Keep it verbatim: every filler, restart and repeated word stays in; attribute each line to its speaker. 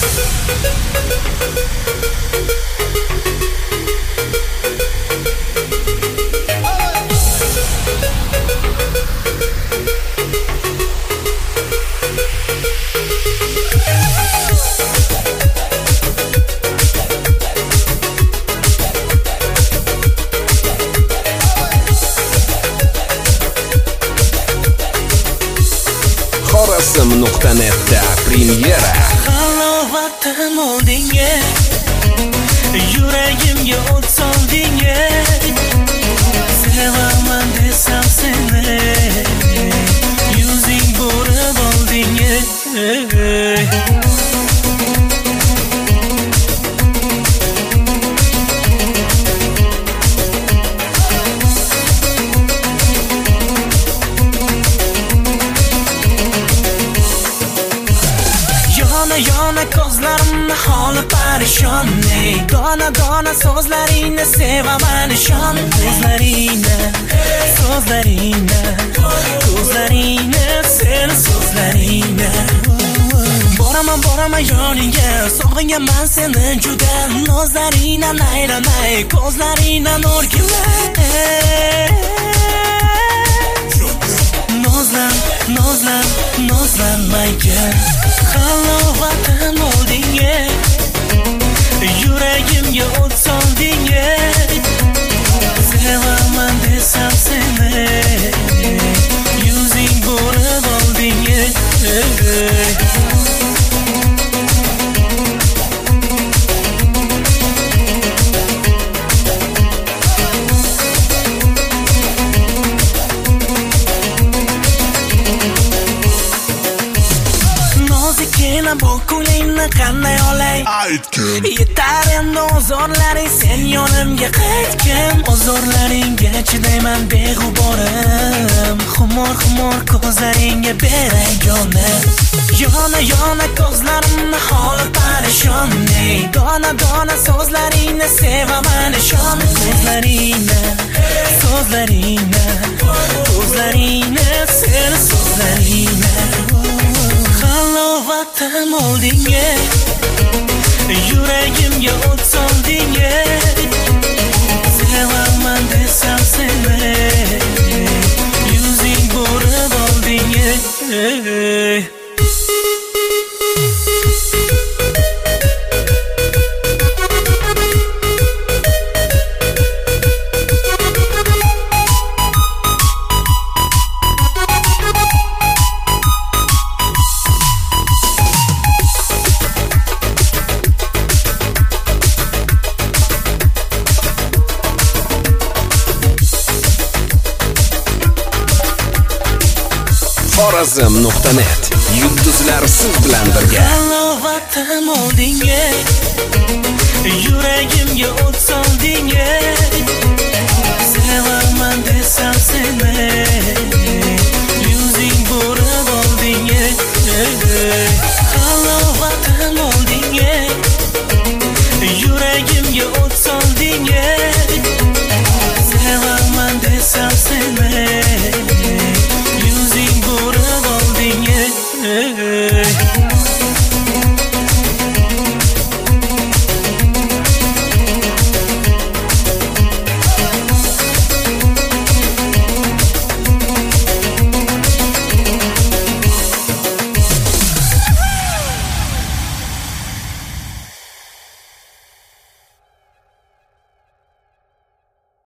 Speaker 1: xorazm nuqta netda premyera.
Speaker 2: Halovatim olding, yuragimga o't solding, sevaman desam seni, yuzing borib olding. Yona ko'zlarimni holi parishon, dona dona so'zlaringni sevaman ishon. So'zlaringni, so'zlaringni, ko'zlaringni, seni so'zlaringni. Boraman boraman yoningga, sog'ingaman seni juda. Nozlaringdan aylanay, ko'zlaringdan o'rgilay. Nozlan, nozlan, nozlanmayga. Halovatim olding, yuragimga o't solding, sevaman desam seni, yuzing borib olding. Bu ko'nglimni qanday olay?
Speaker 3: Aytgin.
Speaker 2: Yetar endi ozorlaring, sen yonimga qaytgin. Ozorlaringga chidayman beg'uborim, xumor xumor ko'zlaringga beray jonim. Yona yona ko'zlarimni holi parishon, dona dona so'zlaringni sevaman ishon. So'zlaringni, so'zlaringni, ko'zlaringni, seni so'zlaringni. Halovatim olding, yuragimga o't solding, sevaman desam seni, yuzing borib olding.
Speaker 1: xorazm nuqta net yulduzlar siz bilan birga.
Speaker 2: Halovatim olding, yuragimga o't solding, sevaman desam seni, yuzing borib olding. Halovatim olding, yuragimga o't solding, sevaman desam seni, yuzing borib olding.